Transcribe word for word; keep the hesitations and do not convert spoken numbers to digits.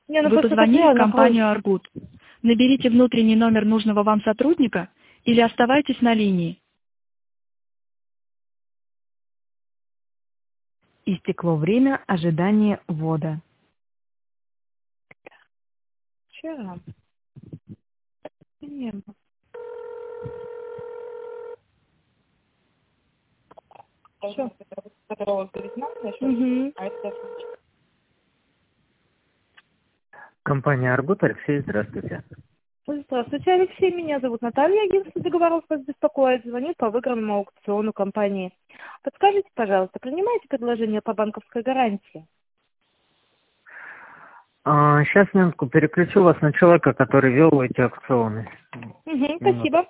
Не, ну Вы просто позвонили в постоянно компанию кружится. «Аргут». Наберите внутренний номер нужного вам сотрудника или оставайтесь на линии. Истекло время ожидания ввода. Вчера. Не было. Всё. Мгм. Компания «Аргут», Алексей, здравствуйте. Здравствуйте, Алексей. Меня зовут Наталья. Агентство договоров вас беспокоит. Звоню по выигранному аукциону компании. Подскажите, пожалуйста, принимаете предложение по банковской гарантии? А, сейчас, минутку, переключу вас на человека, который вел эти аукционы. Угу, Минуту. спасибо.